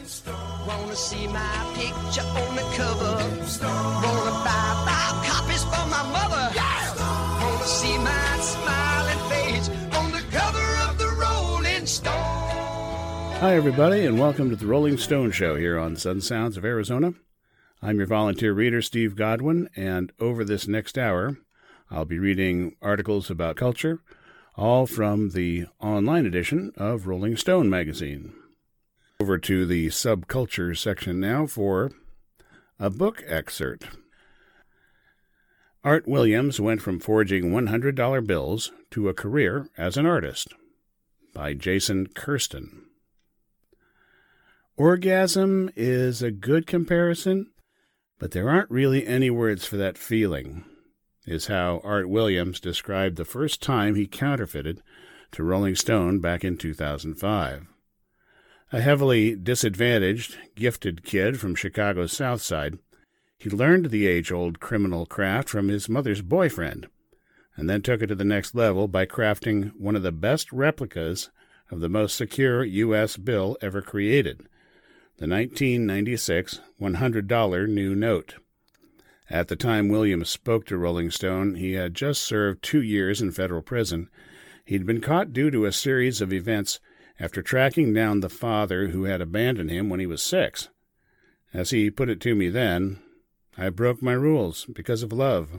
Wanna see my picture on the cover? Wanna buy 5 copies for my mother? Yeah! Wanna see my smiling face on the cover of the Rolling Stone? Hi, everybody, and welcome to the Rolling Stone Show here on Sun Sounds of Arizona. I'm your volunteer reader, Steve Godwin, and over this next hour, I'll be reading articles about culture, all from the online edition of Rolling Stone magazine. Over to the subculture section now for a book excerpt. Art Williams went from forging $100 bills to a career as an artist, by Jason Kirsten. Orgasm is a good comparison, but there aren't really any words for that feeling, is how Art Williams described the first time he counterfeited to Rolling Stone back in 2005. A heavily disadvantaged, gifted kid from Chicago's South Side, he learned the age-old criminal craft from his mother's boyfriend, and then took it to the next level by crafting one of the best replicas of the most secure U.S. bill ever created, the 1996 $100 new note. At the time Williams spoke to Rolling Stone, he had just served 2 years in federal prison. He'd been caught due to a series of events after tracking down the father who had abandoned him when he was 6. As he put it to me then, I broke my rules because of love.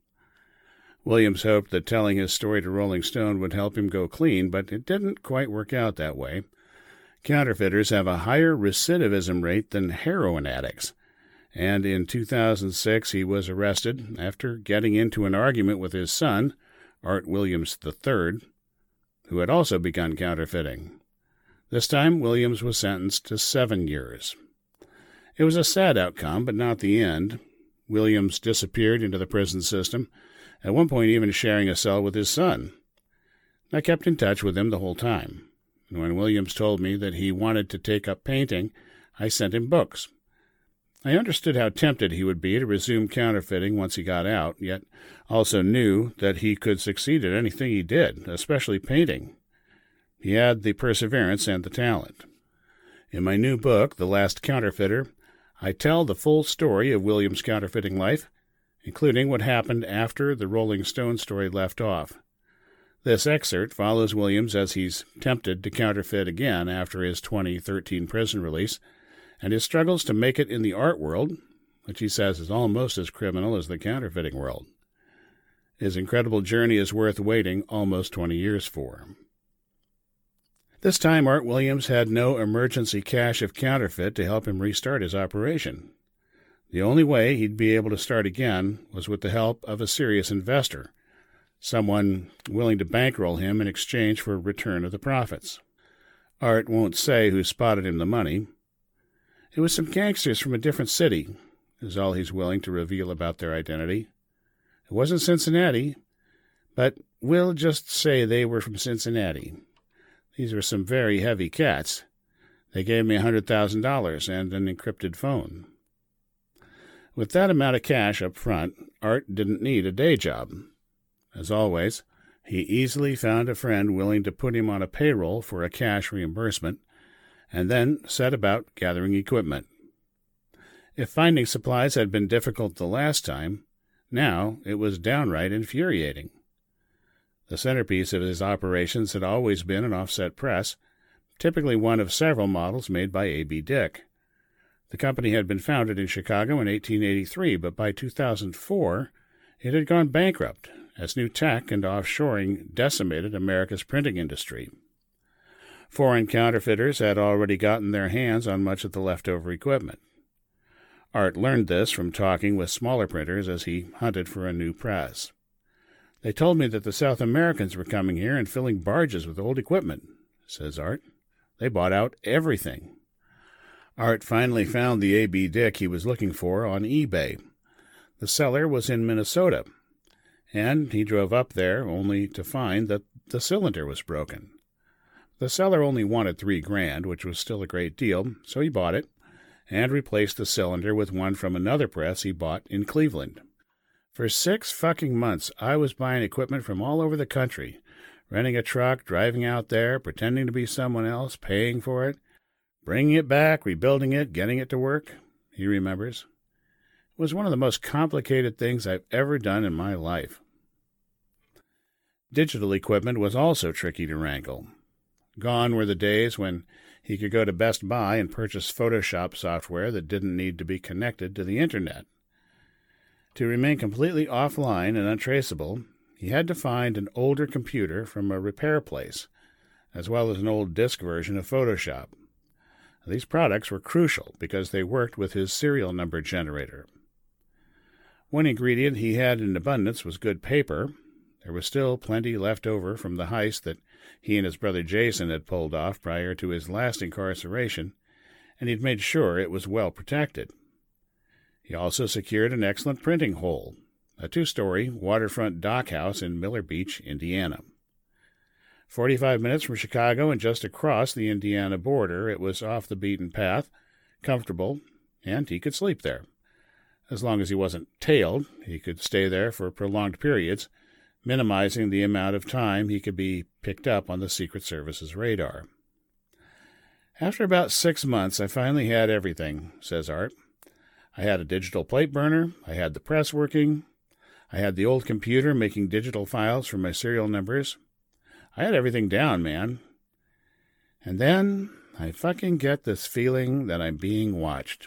Williams hoped that telling his story to Rolling Stone would help him go clean, but it didn't quite work out that way. Counterfeiters have a higher recidivism rate than heroin addicts, and in 2006 he was arrested after getting into an argument with his son, Art Williams III, who had also begun counterfeiting. This time, Williams was sentenced to 7 years. It was a sad outcome, but not the end. Williams disappeared into the prison system, at one point even sharing a cell with his son. I kept in touch with him the whole time, and when Williams told me that he wanted to take up painting, I sent him books. I understood how tempted he would be to resume counterfeiting once he got out, yet also knew that he could succeed at anything he did, especially painting. He had the perseverance and the talent. In my new book, The Last Counterfeiter, I tell the full story of Williams' counterfeiting life, including what happened after the Rolling Stone story left off. This excerpt follows Williams as he's tempted to counterfeit again after his 2013 prison release, and his struggles to make it in the art world, which he says is almost as criminal as the counterfeiting world. His incredible journey is worth waiting almost 20 years for. This time, Art Williams had no emergency cache of counterfeit to help him restart his operation. The only way he'd be able to start again was with the help of a serious investor, someone willing to bankroll him in exchange for a return of the profits. Art won't say who spotted him the money. It was some gangsters from a different city, is all he's willing to reveal about their identity. It wasn't Cincinnati, but we'll just say they were from Cincinnati. These were some very heavy cats. They gave me $100,000 and an encrypted phone. With that amount of cash up front, Art didn't need a day job. As always, he easily found a friend willing to put him on a payroll for a cash reimbursement, and then set about gathering equipment. If finding supplies had been difficult the last time, now it was downright infuriating. The centerpiece of his operations had always been an offset press, typically one of several models made by A.B. Dick. The company had been founded in Chicago in 1883, but by 2004 it had gone bankrupt as new tech and offshoring decimated America's printing industry. Foreign counterfeiters had already gotten their hands on much of the leftover equipment. Art learned this from talking with smaller printers as he hunted for a new press. They told me that the South Americans were coming here and filling barges with old equipment, says Art. They bought out everything. Art finally found the A.B. Dick he was looking for on eBay. The seller was in Minnesota, and he drove up there only to find that the cylinder was broken. The seller only wanted $3,000, which was still a great deal, so he bought it and replaced the cylinder with one from another press he bought in Cleveland. For 6 fucking months, I was buying equipment from all over the country, renting a truck, driving out there, pretending to be someone else, paying for it, Bringing it back, rebuilding it, getting it to work, he remembers, was one of the most complicated things I've ever done in my life. Digital equipment was also tricky to wrangle. Gone were the days when he could go to Best Buy and purchase Photoshop software that didn't need to be connected to the internet. To remain completely offline and untraceable, he had to find an older computer from a repair place, as well as an old disk version of Photoshop. These products were crucial because they worked with his serial number generator. One ingredient he had in abundance was good paper. There was still plenty left over from the heist that he and his brother Jason had pulled off prior to his last incarceration, and he'd made sure it was well protected. He also secured an excellent printing hole, a 2-story waterfront dock house in Miller Beach, Indiana. 45 minutes from Chicago and just across the Indiana border, it was off the beaten path, comfortable, and he could sleep there. As long as he wasn't tailed, he could stay there for prolonged periods, minimizing the amount of time he could be picked up on the Secret Service's radar. After about 6 months, I finally had everything, says Art. I had a digital plate burner, I had the press working, I had the old computer making digital files for my serial numbers. I had everything down, man. And then I fucking get this feeling that I'm being watched.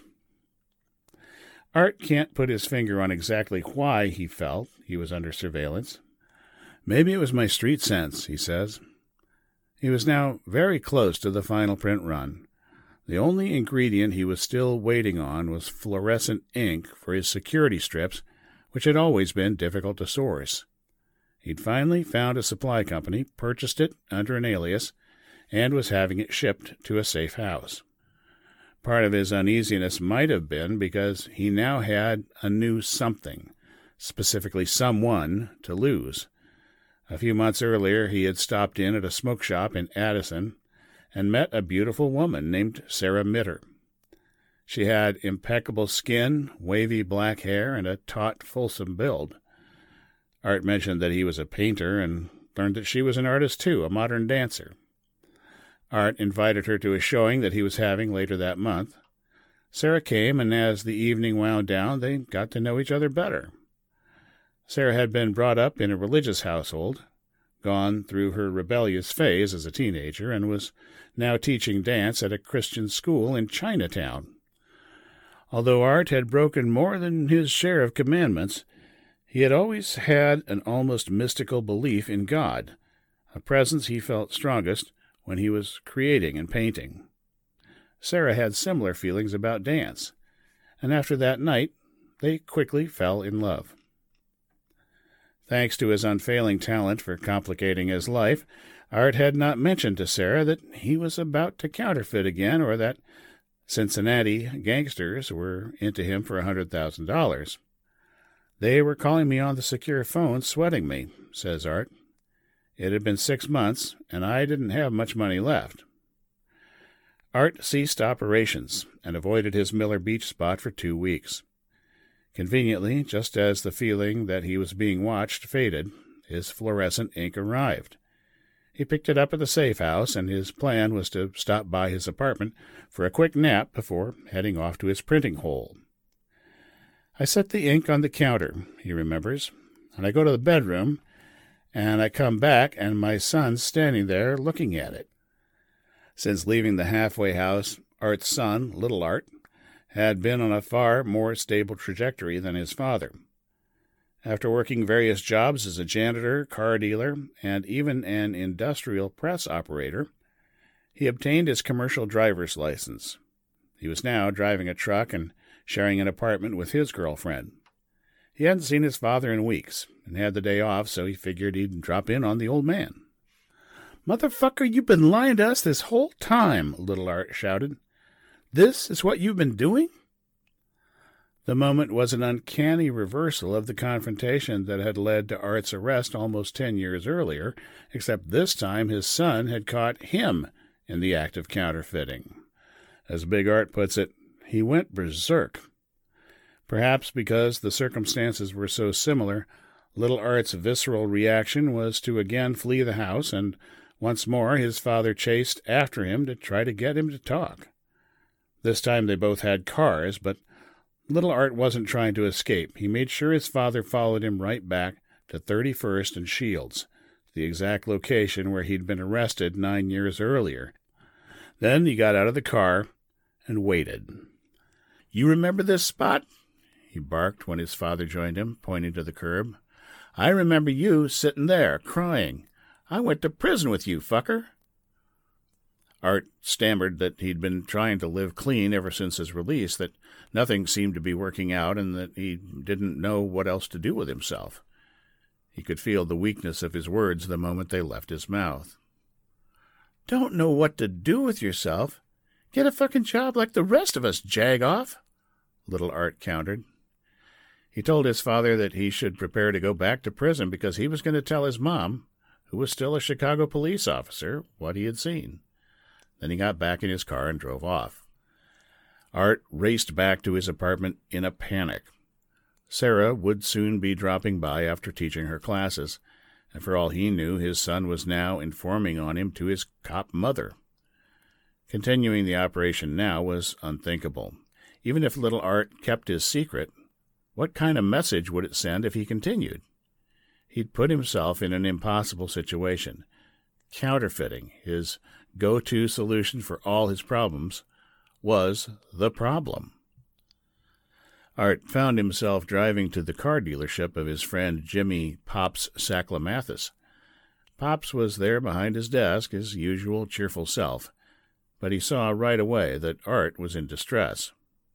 Art can't put his finger on exactly why he felt he was under surveillance. Maybe it was my street sense, he says. He was now very close to the final print run. The only ingredient he was still waiting on was fluorescent ink for his security strips, which had always been difficult to source. He'd finally found a supply company, purchased it under an alias, and was having it shipped to a safe house. Part of his uneasiness might have been because he now had a new something, specifically someone, to lose. A few months earlier, he had stopped in at a smoke shop in Addison and met a beautiful woman named Sarah Mitter. She had impeccable skin, wavy black hair, and a taut, fulsome build. Art mentioned that he was a painter and learned that she was an artist too, a modern dancer. Art invited her to a showing that he was having later that month. Sarah came, and as the evening wound down, they got to know each other better. Sarah had been brought up in a religious household, gone through her rebellious phase as a teenager, and was now teaching dance at a Christian school in Chinatown. Although Art had broken more than his share of commandments, he had always had an almost mystical belief in God, a presence he felt strongest when he was creating and painting. Sarah had similar feelings about dance, and after that night they quickly fell in love. Thanks to his unfailing talent for complicating his life, Art had not mentioned to Sarah that he was about to counterfeit again, or that Cincinnati gangsters were into him for $100,000. They were calling me on the secure phone, sweating me, says Art. It had been 6 months, and I didn't have much money left. Art ceased operations and avoided his Miller Beach spot for 2 weeks. Conveniently, just as the feeling that he was being watched faded, his fluorescent ink arrived. He picked it up at the safe house, and his plan was to stop by his apartment for a quick nap before heading off to his printing hole. I set the ink on the counter, he remembers, and I go to the bedroom, and I come back, and my son's standing there looking at it. Since leaving the halfway house, Art's son, Little Art, had been on a far more stable trajectory than his father. After working various jobs as a janitor, car dealer, and even an industrial press operator, he obtained his commercial driver's license. He was now driving a truck and sharing an apartment with his girlfriend. He hadn't seen his father in weeks, and had the day off, so he figured he'd drop in on the old man. "Motherfucker, you've been lying to us this whole time," Little Art shouted. "This is what you've been doing?" The moment was an uncanny reversal of the confrontation that had led to Art's arrest almost 10 years earlier, except this time his son had caught him in the act of counterfeiting. As Big Art puts it, he went berserk. Perhaps because the circumstances were so similar, Little Art's visceral reaction was to again flee the house, and once more his father chased after him to try to get him to talk. This time they both had cars, but little Art wasn't trying to escape. He made sure his father followed him right back to 31st and Shields, the exact location where he'd been arrested 9 years earlier. Then he got out of the car and waited. "You remember this spot?" he barked when his father joined him, pointing to the curb. "I remember you sitting there, crying. I went to prison with you, fucker." Art stammered that he'd been trying to live clean ever since his release, that nothing seemed to be working out, and that he didn't know what else to do with himself. He could feel the weakness of his words the moment they left his mouth. "Don't know what to do with yourself? Get a fucking job like the rest of us, jag-off," little Art countered. He told his father that he should prepare to go back to prison because he was going to tell his mom, who was still a Chicago police officer, what he had seen. Then he got back in his car and drove off. Art raced back to his apartment in a panic. Sarah would soon be dropping by after teaching her classes, and for all he knew, his son was now informing on him to his cop mother. Continuing the operation now was unthinkable. Even if little Art kept his secret, what kind of message would it send if he continued? He'd put himself in an impossible situation. Counterfeiting, his go-to solution for all his problems, was the problem. Art found himself driving to the car dealership of his friend Jimmy Pops Sacklamathis. Pops was there behind his desk, his usual cheerful self, but he saw right away that Art was in distress.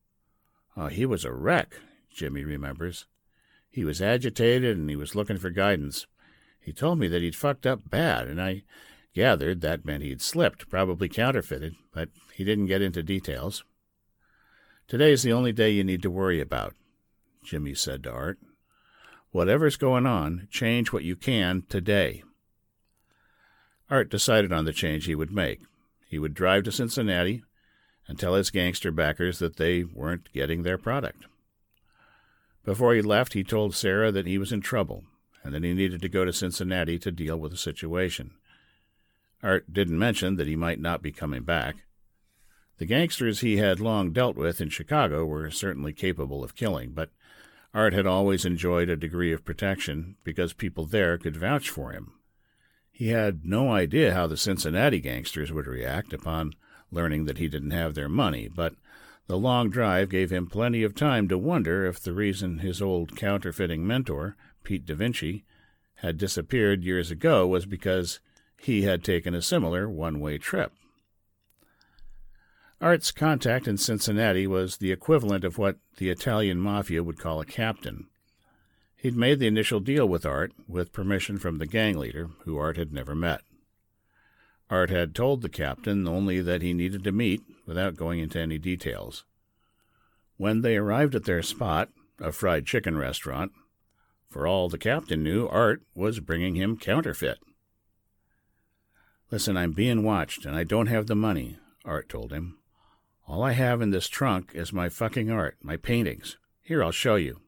He was a wreck, Jimmy remembers. He was agitated and he was looking for guidance. He told me that he'd fucked up bad, and I gathered that meant he'd slipped, probably counterfeited, but he didn't get into details. "Today's the only day you need to worry about," Jimmy said to Art. "Whatever's going on, change what you can today." Art decided on the change he would make. He would drive to Cincinnati and tell his gangster backers that they weren't getting their product. Before he left, he told Sarah that he was in trouble and that he needed to go to Cincinnati to deal with the situation. Art didn't mention that he might not be coming back. The gangsters he had long dealt with in Chicago were certainly capable of killing, but Art had always enjoyed a degree of protection because people there could vouch for him. He had no idea how the Cincinnati gangsters would react upon learning that he didn't have their money, but the long drive gave him plenty of time to wonder if the reason his old counterfeiting mentor, Pete Da Vinci, had disappeared years ago was because he had taken a similar one-way trip. Art's contact in Cincinnati was the equivalent of what the Italian mafia would call a captain. He'd made the initial deal with Art, with permission from the gang leader, who Art had never met. Art had told the captain only that he needed to meet, without going into any details. When they arrived at their spot, a fried chicken restaurant, for all the captain knew, Art was bringing him counterfeit. "Listen, I'm being watched, and I don't have the money," Art told him. "All I have in this trunk is my fucking art, my paintings. Here, I'll show you."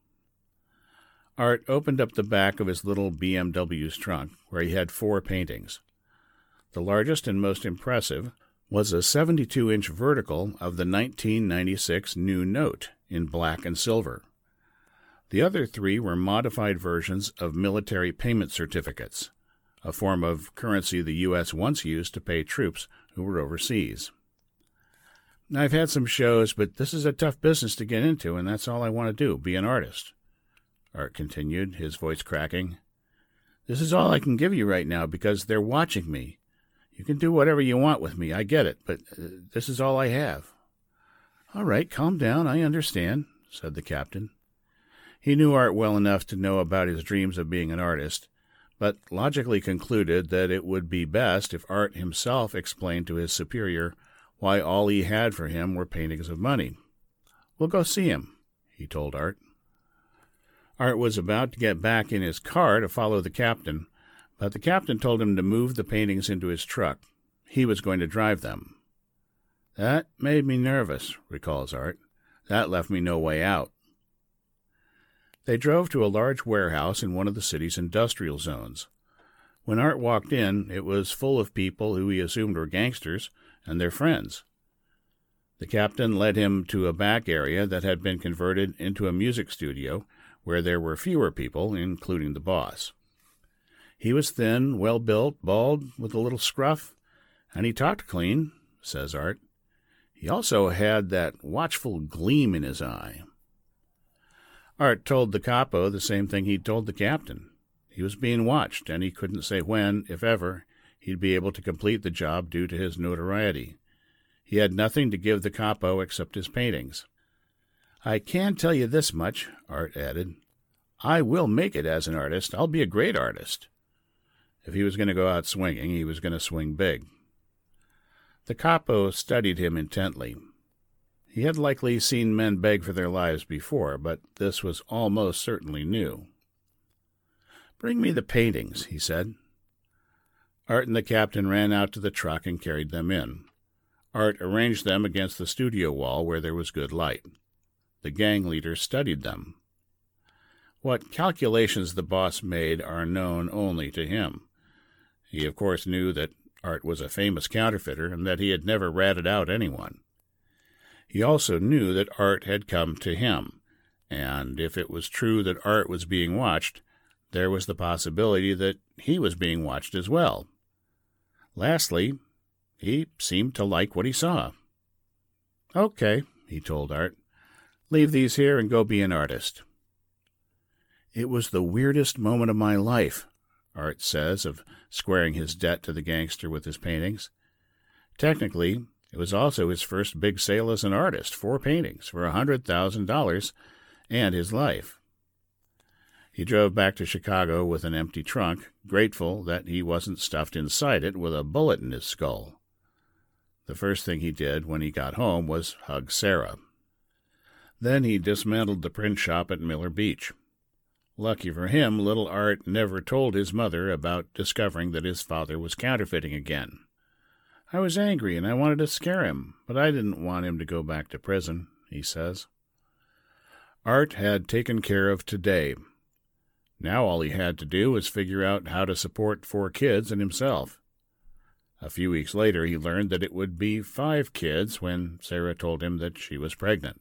Art opened up the back of his little BMW's trunk, where he had 4 paintings. The largest and most impressive was a 72-inch vertical of the 1996 New Note in black and silver. The other 3 were modified versions of military payment certificates, a form of currency the U.S. once used to pay troops who were overseas. "I've had some shows, but this is a tough business to get into, and that's all I want to do, be an artist," Art continued, his voice cracking. "This is all I can give you right now because they're watching me. You can do whatever you want with me, I get it, but this is all I have." "All right, calm down, I understand," said the captain. He knew Art well enough to know about his dreams of being an artist, but logically concluded that it would be best if Art himself explained to his superior why all he had for him were paintings of money. "We'll go see him," he told Art. Art was about to get back in his car to follow the captain, but the captain told him to move the paintings into his truck. He was going to drive them. "That made me nervous," recalls Art. "That left me no way out." They drove to a large warehouse in one of the city's industrial zones. When Art walked in, it was full of people who he assumed were gangsters and their friends. The captain led him to a back area that had been converted into a music studio where there were fewer people, including the boss. He was thin, well-built, bald, with a little scruff, and he talked clean, says Art. He also had that watchful gleam in his eye. Art told the capo the same thing he'd told the captain. He was being watched, and he couldn't say when, if ever, he'd be able to complete the job due to his notoriety. He had nothing to give the capo except his paintings. "I can tell you this much," Art added. "I will make it as an artist. I'll be a great artist." If he was going to go out swinging, he was going to swing big. The capo studied him intently. He had likely seen men beg for their lives before, but this was almost certainly new. "Bring me the paintings," he said. Art and the captain ran out to the truck and carried them in. Art arranged them against the studio wall where there was good light. The gang leader studied them. What calculations the boss made are known only to him. He, of course, knew that Art was a famous counterfeiter and that he had never ratted out anyone. He also knew that Art had come to him, and if it was true that Art was being watched, there was the possibility that he was being watched as well. Lastly, he seemed to like what he saw. "Okay," he told Art. "Leave these here and go be an artist." "It was the weirdest moment of my life," Art says, of squaring his debt to the gangster with his paintings. Technically, it was also his first big sale as an artist, 4 paintings for $100,000 and his life. He drove back to Chicago with an empty trunk, grateful that he wasn't stuffed inside it with a bullet in his skull. The first thing he did when he got home was hug Sarah. Then he dismantled the print shop at Miller Beach. Lucky for him, little Art never told his mother about discovering that his father was counterfeiting again. "I was angry and I wanted to scare him, but I didn't want him to go back to prison," he says. Art had taken care of today. Now all he had to do was figure out how to support 4 kids and himself. A few weeks later, he learned that it would be 5 kids when Sarah told him that she was pregnant.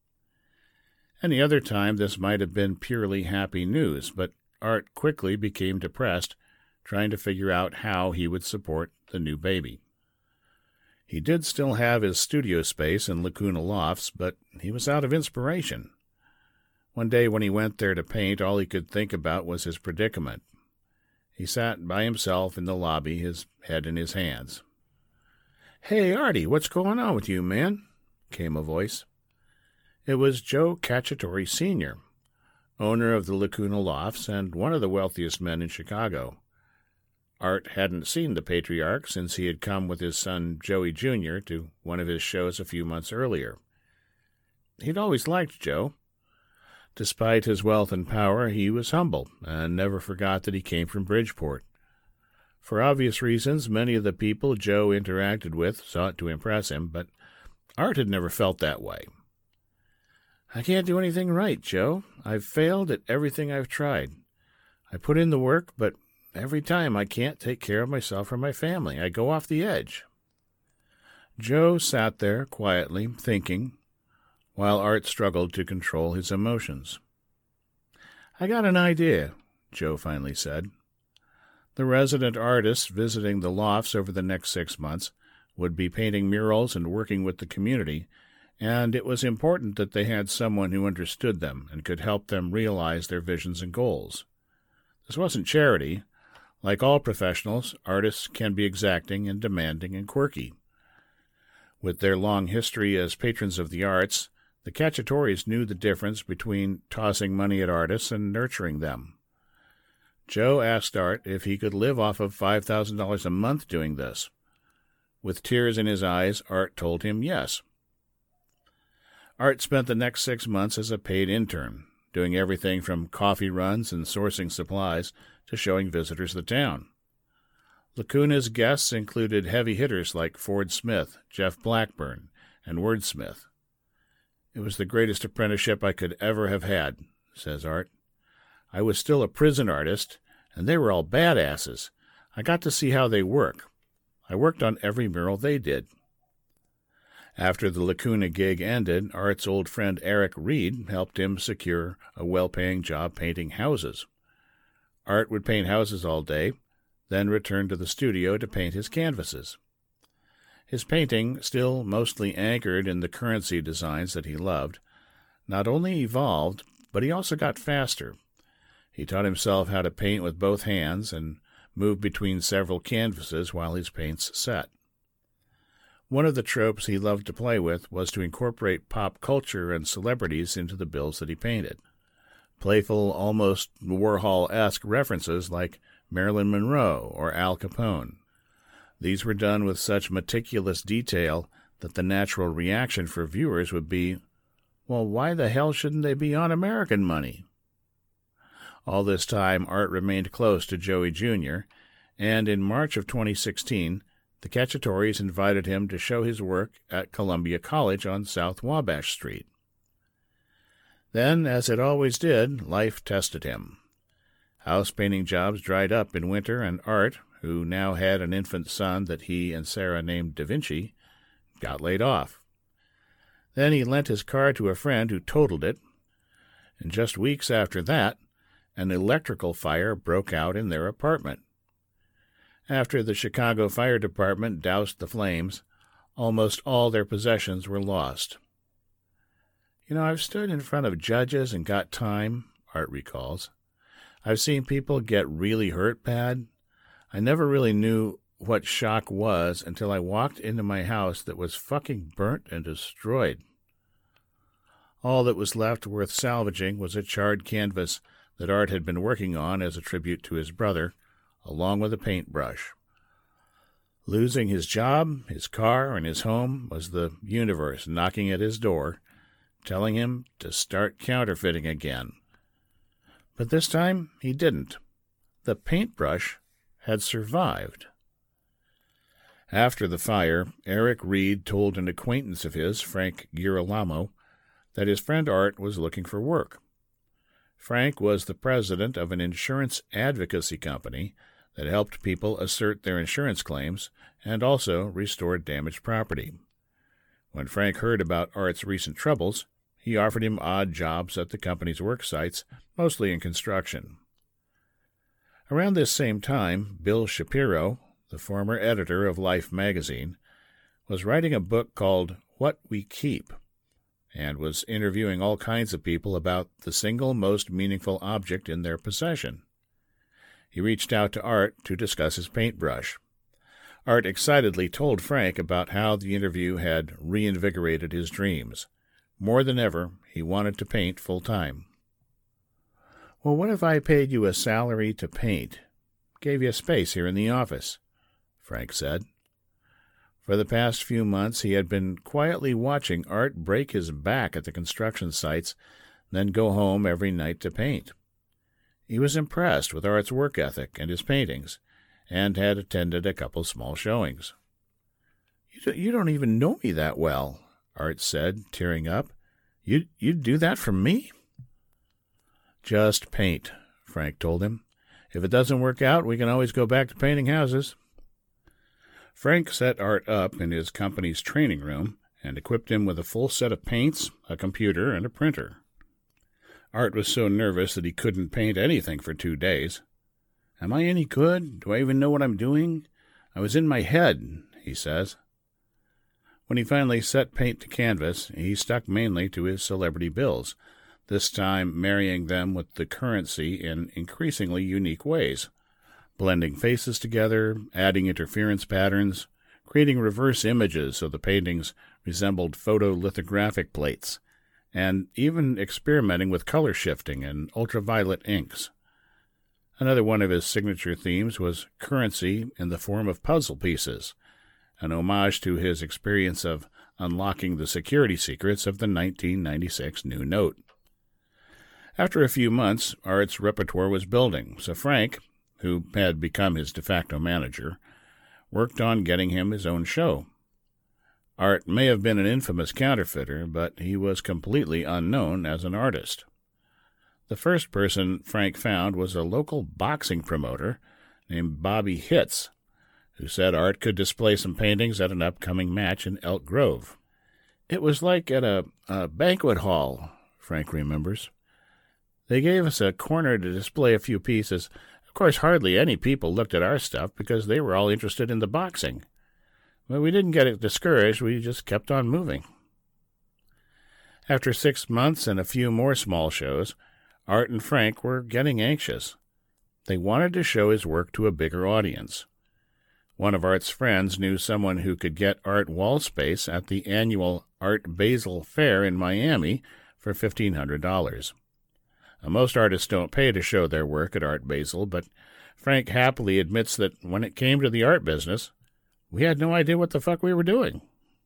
Any other time, this might have been purely happy news, but Art quickly became depressed, trying to figure out how he would support the new baby. He did still have his studio space in Lacuna Lofts, but he was out of inspiration. One day when he went there to paint, all he could think about was his predicament. He sat by himself in the lobby, his head in his hands. "Hey, Artie, what's going on with you, man?" came a voice. It was Joe Cacciatore Sr., owner of the Lacuna Lofts and one of the wealthiest men in Chicago. Art hadn't seen the patriarch since he had come with his son Joey Jr. to one of his shows a few months earlier. He'd always liked Joe. Despite his wealth and power, he was humble and never forgot that he came from Bridgeport. For obvious reasons, many of the people Joe interacted with sought to impress him, but Art had never felt that way. "I can't do anything right, Joe. I've failed at everything I've tried. I put in the work, but every time I can't take care of myself or my family. I go off the edge." Joe sat there quietly, thinking, while Art struggled to control his emotions. "I got an idea," Joe finally said. The resident artists visiting the lofts over the next 6 months would be painting murals and working with the community, and it was important that they had someone who understood them and could help them realize their visions and goals. This wasn't charity. Like all professionals, artists can be exacting and demanding and quirky. With their long history as patrons of the arts, the Cacciatores knew the difference between tossing money at artists and nurturing them. Joe asked Art if he could live off of $5,000 a month doing this. With tears in his eyes, Art told him yes. Art spent the next 6 months as a paid intern, doing everything from coffee runs and sourcing supplies to showing visitors the town. Lacuna's guests included heavy hitters like Ford Smith, Jeff Blackburn, and Wordsmith. "It was the greatest apprenticeship I could ever have had," says Art. "I was still a prison artist, and they were all badasses. I got to see how they work. I worked on every mural they did." After the Lacuna gig ended, Art's old friend Eric Reed helped him secure a well-paying job painting houses. Art would paint houses all day, then return to the studio to paint his canvases. His painting, still mostly anchored in the currency designs that he loved, not only evolved, but he also got faster. He taught himself how to paint with both hands and moved between several canvases while his paints set. One of the tropes he loved to play with was to incorporate pop culture and celebrities into the bills that he painted. Playful, almost Warhol-esque references like Marilyn Monroe or Al Capone. These were done with such meticulous detail that the natural reaction for viewers would be, well, why the hell shouldn't they be on American money? All this time, Art remained close to Joey Jr., and in March of 2016, the Cacciatoris invited him to show his work at Columbia College on South Wabash Street. Then, as it always did, life tested him. House painting jobs dried up in winter, and Art, who now had an infant son that he and Sarah named Da Vinci, got laid off. Then he lent his car to a friend who totaled it, and just weeks after that, an electrical fire broke out in their apartment. After the Chicago Fire Department doused the flames, almost all their possessions were lost. I've stood in front of judges and got time, Art recalls. I've seen people get really hurt bad. I never really knew what shock was until I walked into my house that was fucking burnt and destroyed. All that was left worth salvaging was a charred canvas that Art had been working on as a tribute to his brother, along with a paintbrush. Losing his job, his car, and his home was the universe knocking at his door, telling him to start counterfeiting again. But this time he didn't. The paintbrush had survived. After the fire, Eric Reed told an acquaintance of his, Frank Girolamo, that his friend Art was looking for work. Frank was the president of an insurance advocacy company that helped people assert their insurance claims and also restored damaged property. When Frank heard about Art's recent troubles, he offered him odd jobs at the company's work sites, mostly in construction. Around this same time, Bill Shapiro, the former editor of Life magazine, was writing a book called What We Keep, and was interviewing all kinds of people about the single most meaningful object in their possession. He reached out to Art to discuss his paintbrush. Art excitedly told Frank about how the interview had reinvigorated his dreams. More than ever, he wanted to paint full-time. Well, what if I paid you a salary to paint? Gave you a space here in the office, Frank said. For the past few months, he had been quietly watching Art break his back at the construction sites, then go home every night to paint. He was impressed with Art's work ethic and his paintings, and had attended a couple small showings. You don't even know me that well, Art said, tearing up. You'd do that for me? Just paint, Frank told him. If it doesn't work out, we can always go back to painting houses. Frank set Art up in his company's training room and equipped him with a full set of paints, a computer, and a printer. Art was so nervous that he couldn't paint anything for 2 days. Am I any good? Do I even know what I'm doing? I was in my head, he says. When he finally set paint to canvas, he stuck mainly to his celebrity bills, this time marrying them with the currency in increasingly unique ways, blending faces together, adding interference patterns, creating reverse images so the paintings resembled photolithographic plates, and even experimenting with color shifting and ultraviolet inks. Another one of his signature themes was currency in the form of puzzle pieces, an homage to his experience of unlocking the security secrets of the 1996 new note. After a few months, Art's repertoire was building, so Frank, who had become his de facto manager, worked on getting him his own show. Art may have been an infamous counterfeiter, but he was completely unknown as an artist. The first person Frank found was a local boxing promoter named Bobby Hitz, who said Art could display some paintings at an upcoming match in Elk Grove. It was like at a banquet hall, Frank remembers. They gave us a corner to display a few pieces. Of course, hardly any people looked at our stuff because they were all interested in the boxing. But we didn't get discouraged. We just kept on moving. After 6 months and a few more small shows, Art and Frank were getting anxious. They wanted to show his work to a bigger audience. One of Art's friends knew someone who could get Art wall space at the annual Art Basel Fair in Miami for $1,500. Most artists don't pay to show their work at Art Basel, but Frank happily admits that when it came to the art business, we had no idea what the fuck we were doing.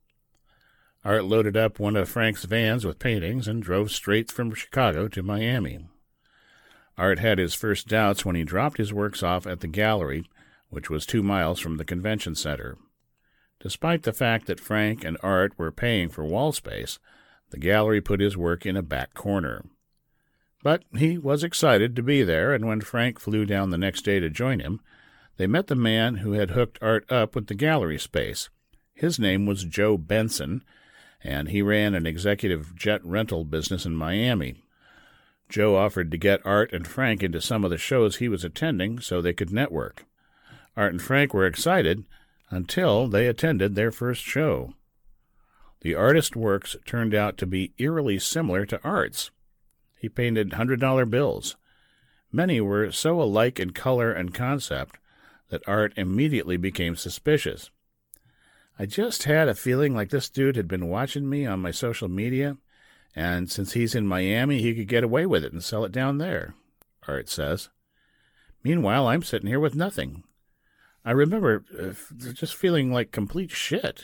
Art loaded up one of Frank's vans with paintings and drove straight from Chicago to Miami. Art had his first doubts when he dropped his works off at the gallery, which was 2 miles from the convention center. Despite the fact that Frank and Art were paying for wall space, the gallery put his work in a back corner. But he was excited to be there, and when Frank flew down the next day to join him, they met the man who had hooked Art up with the gallery space. His name was Joe Benson, and he ran an executive jet rental business in Miami. Joe offered to get Art and Frank into some of the shows he was attending so they could network. Art and Frank were excited until they attended their first show. The artist's works turned out to be eerily similar to Art's. He painted $100 bills. Many were so alike in color and concept that Art immediately became suspicious. I just had a feeling like this dude had been watching me on my social media, and since he's in Miami, he could get away with it and sell it down there, Art says. Meanwhile, I'm sitting here with nothing. I remember just feeling like complete shit.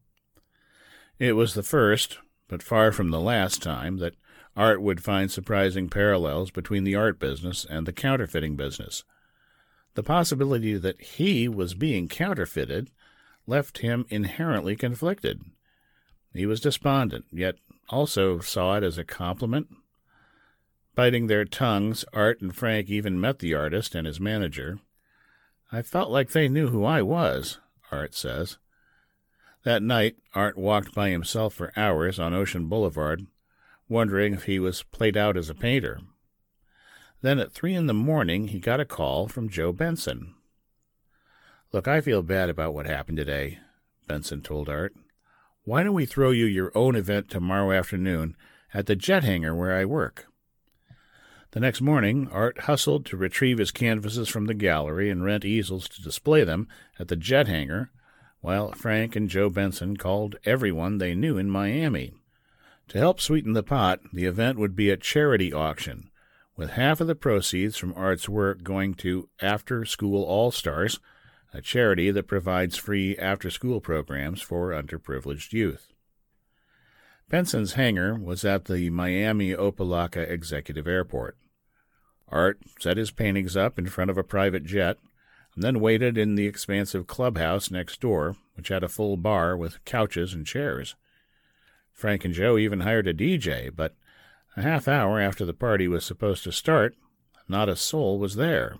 It was the first, but far from the last time, that Art would find surprising parallels between the art business and the counterfeiting business. The possibility that he was being counterfeited left him inherently conflicted. He was despondent, yet also saw it as a compliment. Biting their tongues, Art and Frank even met the artist and his manager. I felt like they knew who I was, Art says. That night, Art walked by himself for hours on Ocean Boulevard, wondering if he was played out as a painter. Then at 3 a.m, he got a call from Joe Benson. "Look, I feel bad about what happened today," Benson told Art. "Why don't we throw you your own event tomorrow afternoon at the jet hangar where I work?" The next morning, Art hustled to retrieve his canvases from the gallery and rent easels to display them at the jet hangar, while Frank and Joe Benson called everyone they knew in Miami. To help sweeten the pot, the event would be a charity auction, with half of the proceeds from Art's work going to After School All-Stars, a charity that provides free after-school programs for underprivileged youth. Benson's hangar was at the Miami Opa-locka Executive Airport. Art set his paintings up in front of a private jet, and then waited in the expansive clubhouse next door, which had a full bar with couches and chairs. Frank and Joe even hired a DJ, but a half hour after the party was supposed to start, not a soul was there.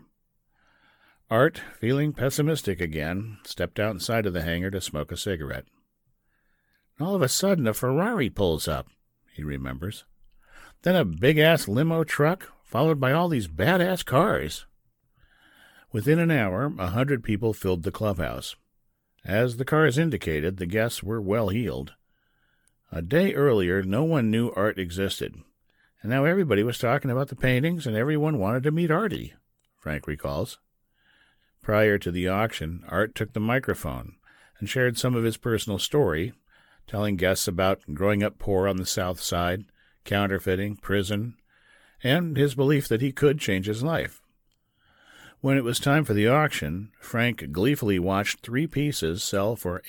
Art, feeling pessimistic again, stepped outside of the hangar to smoke a cigarette. All of a sudden, a Ferrari pulls up, he remembers. Then a big-ass limo truck, followed by all these badass cars. Within an hour, 100 people filled the clubhouse. As the cars indicated, the guests were well-heeled. A day earlier, no one knew Art existed, and now everybody was talking about the paintings, and everyone wanted to meet Artie, Frank recalls. Prior to the auction, Art took the microphone and shared some of his personal story, telling guests about growing up poor on the South Side, counterfeiting, prison, and his belief that he could change his life. When it was time for the auction, Frank gleefully watched 3 pieces sell for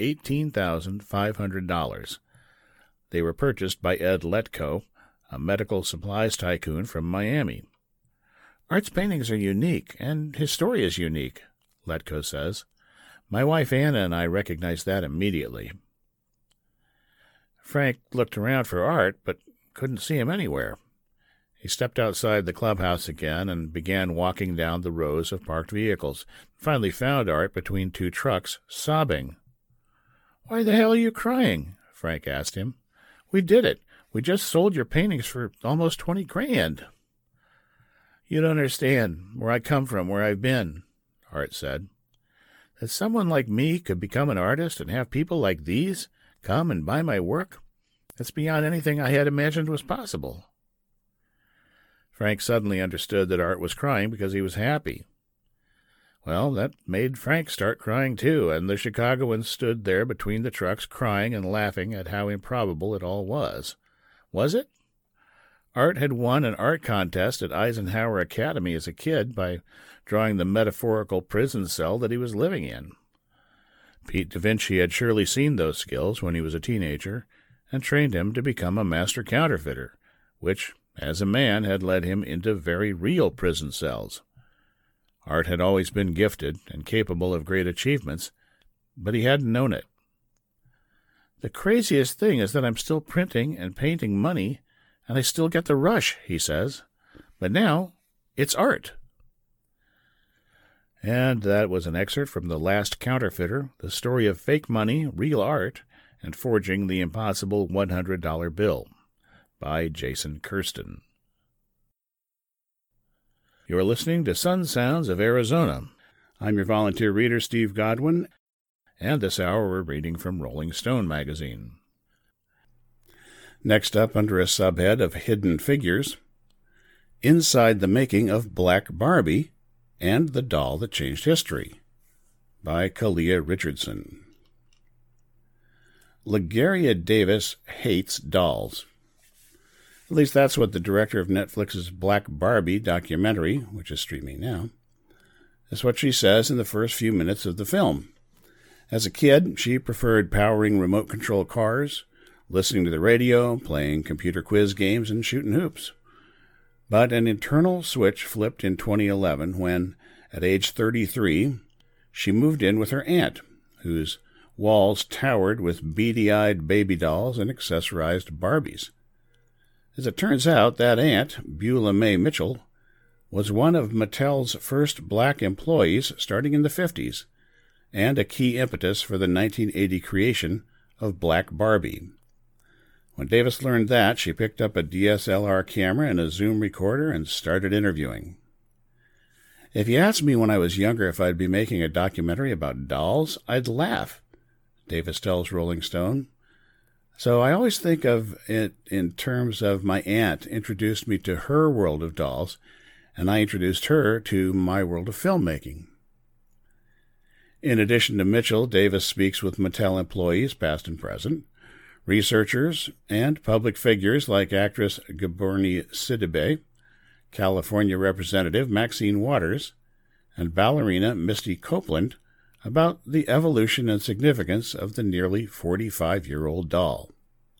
$18,500. They were purchased by Ed Letko, a medical supplies tycoon from Miami. "Art's paintings are unique, and his story is unique," Letko says. "My wife Anna and I recognized that immediately." Frank looked around for Art, but couldn't see him anywhere. He stepped outside the clubhouse again and began walking down the rows of parked vehicles. Finally found Art between 2 trucks, sobbing. "Why the hell are you crying?" Frank asked him. We did it. We just sold your paintings for almost 20 grand. You don't understand where I come from, where I've been, Art said. That someone like me could become an artist and have people like these come and buy my work, that's beyond anything I had imagined was possible. Frank suddenly understood that Art was crying because he was happy. Well, that made Frank start crying too, and the Chicagoans stood there between the trucks crying and laughing at how improbable it all was. Was it? Art had won an art contest at Eisenhower Academy as a kid by drawing the metaphorical prison cell that he was living in. Pete Da Vinci had surely seen those skills when he was a teenager and trained him to become a master counterfeiter, which, as a man, had led him into very real prison cells. Art had always been gifted and capable of great achievements, but he hadn't known it. The craziest thing is that I'm still printing and painting money, and I still get the rush, he says. But now, it's art. And that was an excerpt from The Last Counterfeiter, the story of fake money, real art, and forging the impossible $100 bill, by Jason Kirsten. You're listening to Sun Sounds of Arizona. I'm your volunteer reader, Steve Godwin, and this hour we're reading from Rolling Stone magazine. Next up, under a subhead of Hidden Figures, Inside the Making of Black Barbie and the Doll That Changed History, by Kalia Richardson. Lagaria Davis hates dolls. At least that's what the director of Netflix's Black Barbie documentary, which is streaming now, is what she says in the first few minutes of the film. As a kid, she preferred powering remote control cars, listening to the radio, playing computer quiz games, and shooting hoops. But an internal switch flipped in 2011 when, at age 33, she moved in with her aunt, whose walls towered with beady-eyed baby dolls and accessorized Barbies. As it turns out, that aunt, Beulah Mae Mitchell, was one of Mattel's first black employees starting in the 50s, and a key impetus for the 1980 creation of Black Barbie. When Davis learned that, she picked up a DSLR camera and a Zoom recorder and started interviewing. If you asked me when I was younger if I'd be making a documentary about dolls, I'd laugh, Davis tells Rolling Stone. So I always think of it in terms of my aunt introduced me to her world of dolls, and I introduced her to my world of filmmaking. In addition to Mitchell, Davis speaks with Mattel employees, past and present, researchers, and public figures like actress Gaborni Sidibe, California Representative Maxine Waters, and ballerina Misty Copeland about the evolution and significance of the nearly 45-year-old doll.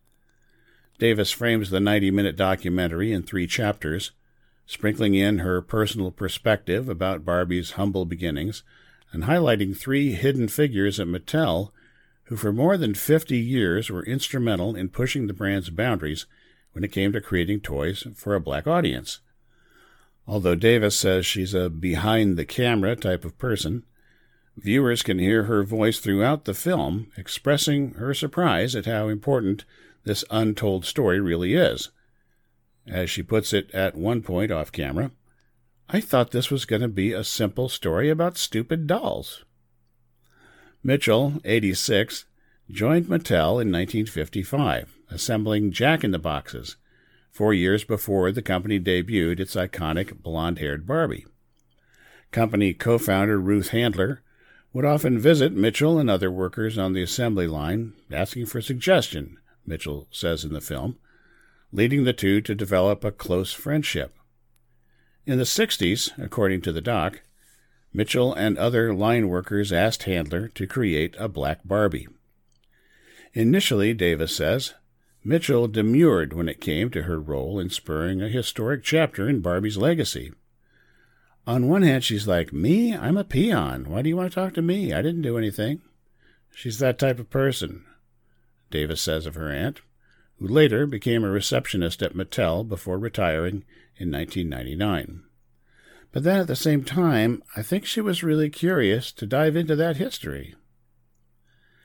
Davis frames the 90-minute documentary in 3 chapters, sprinkling in her personal perspective about Barbie's humble beginnings and highlighting 3 hidden figures at Mattel who for more than 50 years were instrumental in pushing the brand's boundaries when it came to creating toys for a black audience. Although Davis says she's a behind-the-camera type of person, viewers can hear her voice throughout the film expressing her surprise at how important this untold story really is. As she puts it at one point off-camera, "I thought this was going to be a simple story about stupid dolls." Mitchell, 86, joined Mattel in 1955, assembling Jack-in-the-Boxes, 4 years before the company debuted its iconic blonde-haired Barbie. Company co-founder Ruth Handler would often visit Mitchell and other workers on the assembly line, asking for suggestion, Mitchell says in the film, leading the two to develop a close friendship. In the 60s, according to the doc, Mitchell and other line workers asked Handler to create a black Barbie. Initially, Davis says, Mitchell demurred when it came to her role in spurring a historic chapter in Barbie's legacy. On one hand, she's like, "Me? I'm a peon. Why do you want to talk to me? I didn't do anything." She's that type of person, Davis says of her aunt, who later became a receptionist at Mattel before retiring in 1999. But then at the same time, I think she was really curious to dive into that history.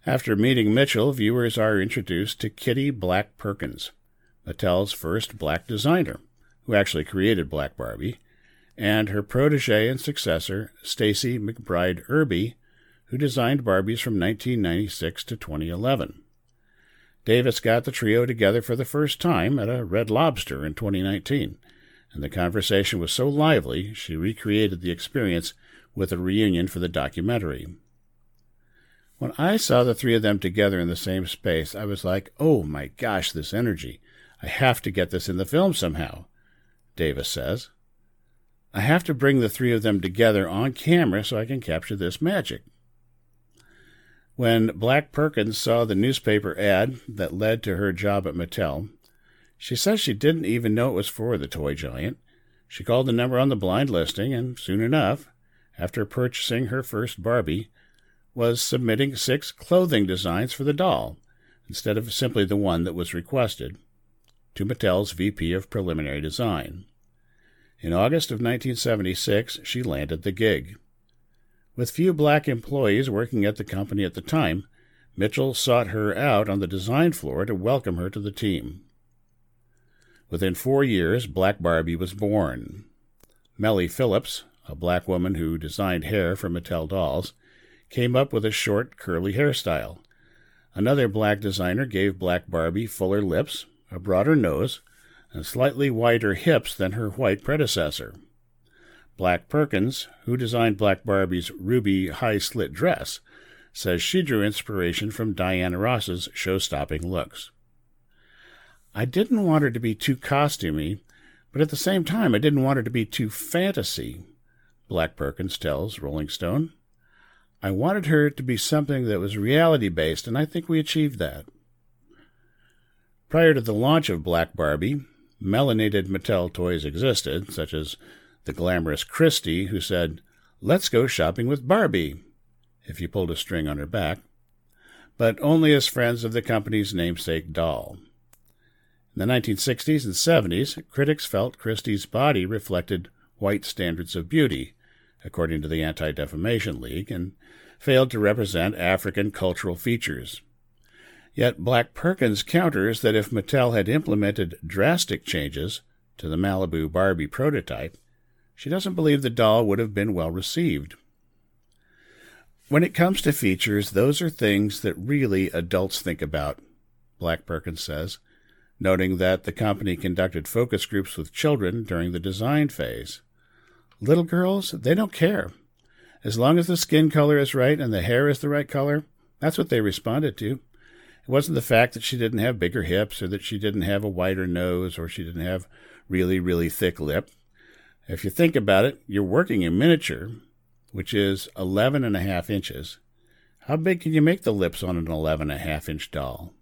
After meeting Mitchell, viewers are introduced to Kitty Black Perkins, Mattel's first black designer, who actually created Black Barbie, and her protege and successor, Stacy McBride Irby, who designed Barbies from 1996 to 2011. Davis got the trio together for the first time at a Red Lobster in 2019, and the conversation was so lively she recreated the experience with a reunion for the documentary. When I saw the three of them together in the same space, I was like, oh my gosh, this energy. I have to get this in the film somehow, Davis says. I have to bring the three of them together on camera so I can capture this magic. When Black Perkins saw the newspaper ad that led to her job at Mattel, she says she didn't even know it was for the toy giant. She called the number on the blind listing, and soon enough, after purchasing her first Barbie, was submitting 6 clothing designs for the doll, instead of simply the one that was requested, to Mattel's VP of Preliminary Design. In August of 1976, she landed the gig. With few black employees working at the company at the time, Mitchell sought her out on the design floor to welcome her to the team. Within 4 years, Black Barbie was born. Melly Phillips, a black woman who designed hair for Mattel dolls, came up with a short, curly hairstyle. Another black designer gave Black Barbie fuller lips, a broader nose, and slightly wider hips than her white predecessor. Black Perkins, who designed Black Barbie's ruby high-slit dress, says she drew inspiration from Diana Ross's show-stopping looks. I didn't want her to be too costumey, but at the same time I didn't want her to be too fantasy, Black Perkins tells Rolling Stone. I wanted her to be something that was reality-based, and I think we achieved that. Prior to the launch of Black Barbie, melanated Mattel toys existed, such as the glamorous Christy, who said, "Let's go shopping with Barbie," if you pulled a string on her back, but only as friends of the company's namesake doll. In the 1960s and 70s, critics felt Christie's body reflected white standards of beauty, according to the Anti-Defamation League, and failed to represent African cultural features. Yet Black Perkins counters that if Mattel had implemented drastic changes to the Malibu Barbie prototype, she doesn't believe the doll would have been well received. When it comes to features, those are things that really adults think about, Black Perkins says, noting that the company conducted focus groups with children during the design phase. Little girls, they don't care. As long as the skin color is right and the hair is the right color, that's what they responded to. It wasn't the fact that she didn't have bigger hips or that she didn't have a wider nose or she didn't have really, really thick lip. If you think about it, you're working in miniature, which is 11.5 inches. How big can you make the lips on an 11.5-inch doll?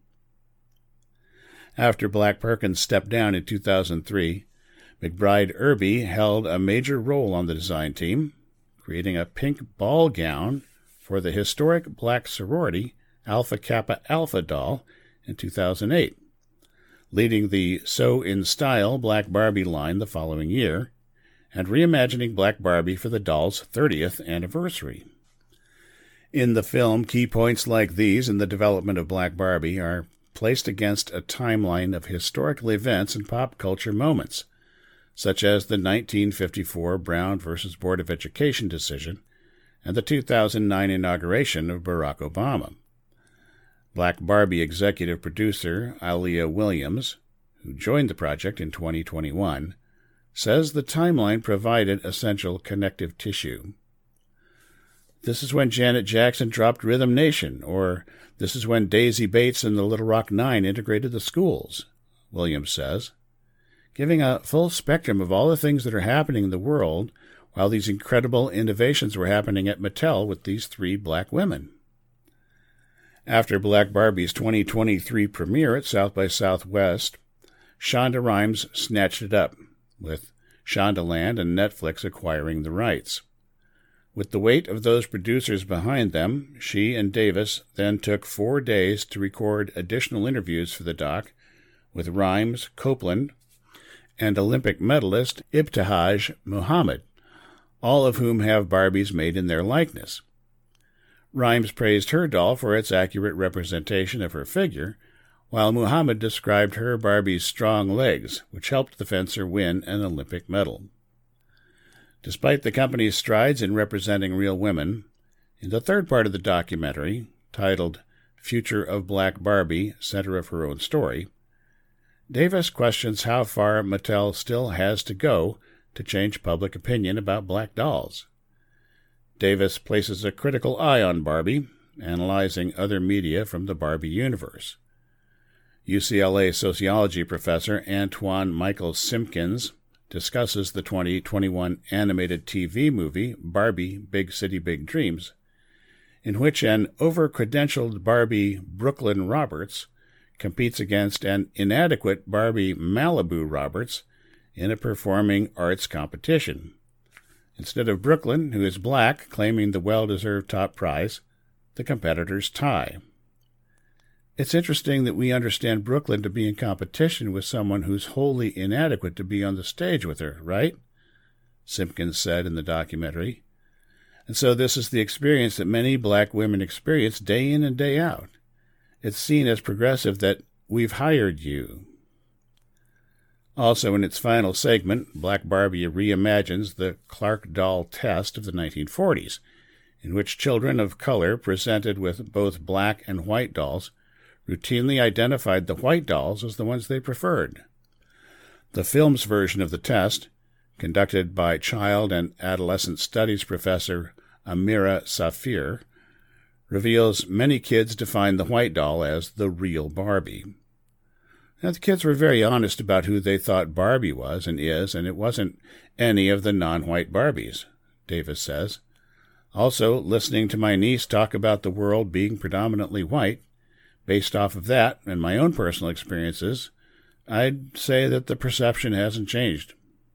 After Black Perkins stepped down in 2003, McBride Irby held a major role on the design team, creating a pink ball gown for the historic black sorority Alpha Kappa Alpha doll in 2008, leading the So In Style Black Barbie line the following year, and reimagining Black Barbie for the doll's 30th anniversary. In the film, key points like these in the development of Black Barbie are placed against a timeline of historical events and pop culture moments, such as the 1954 Brown v. Board of Education decision and the 2009 inauguration of Barack Obama. Black Barbie executive producer Aaliyah Williams, who joined the project in 2021, says the timeline provided essential connective tissue. This is when Janet Jackson dropped Rhythm Nation, or this is when Daisy Bates and the Little Rock Nine integrated the schools, Williams says, giving a full spectrum of all the things that are happening in the world while these incredible innovations were happening at Mattel with these 3 black women. After Black Barbie's 2023 premiere at South by Southwest, Shonda Rhimes snatched it up, with Shondaland and Netflix acquiring the rights. With the weight of those producers behind them, she and Davis then took 4 days to record additional interviews for the doc with Rhimes, Copeland, and Olympic medalist Ibtihaj Muhammad, all of whom have Barbies made in their likeness. Rhimes praised her doll for its accurate representation of her figure, while Muhammad described her Barbie's strong legs, which helped the fencer win an Olympic medal. Despite the company's strides in representing real women, in the third part of the documentary, titled Future of Black Barbie, Center of Her Own Story, Davis questions how far Mattel still has to go to change public opinion about black dolls. Davis places a critical eye on Barbie, analyzing other media from the Barbie universe. UCLA sociology professor Antoine Michael Simpkins discusses the 2021 animated TV movie Barbie: Big City, Big Dreams, in which an over-credentialed Barbie Brooklyn Roberts competes against an inadequate Barbie Malibu Roberts in a performing arts competition. Instead of Brooklyn, who is black, claiming the well-deserved top prize, the competitors tie. It's interesting that we understand Brooklyn to be in competition with someone who's wholly inadequate to be on the stage with her, right? Simpkins said in the documentary. And so this is the experience that many black women experience day in and day out. It's seen as progressive that we've hired you. Also, in its final segment, Black Barbie reimagines the Clark doll test of the 1940s, in which children of color presented with both black and white dolls routinely identified the white dolls as the ones they preferred. The film's version of the test, conducted by child and adolescent studies professor Amira Safir, reveals many kids define the white doll as the real Barbie. Now, the kids were very honest about who they thought Barbie was, and it wasn't any of the non-white Barbies, Davis says. Also, listening to my niece talk about the world being predominantly white, based off of that and my own personal experiences, I'd say that the perception hasn't changed.